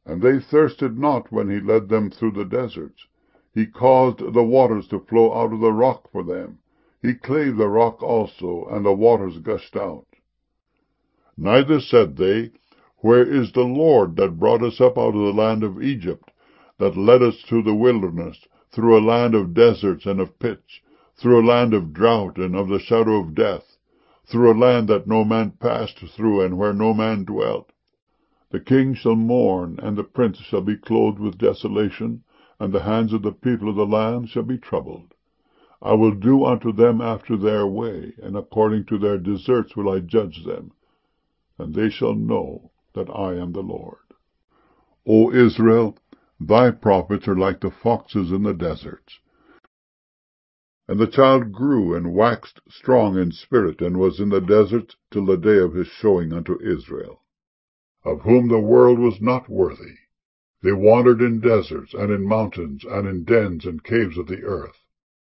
And they thirsted not when he led them through the deserts. He caused the waters to flow out of the rock for them. He clave the rock also, and the waters gushed out. Neither said they, Where is the Lord that brought us up out of the land of Egypt, that led us through the wilderness, through a land of deserts and of pits, through a land of drought and of the shadow of death, through a land that no man passed through, and where no man dwelt? The king shall mourn, and the prince shall be clothed with desolation, and the hands of the people of the land shall be troubled. I will do unto them after their way, and according to their deserts will I judge them, and they shall know that I am the Lord. O Israel, thy prophets are like the foxes in the deserts. And the child grew and waxed strong in spirit, and was in the deserts till the day of his showing unto Israel, of whom the world was not worthy. They wandered in deserts, and in mountains, and in dens and caves of the earth.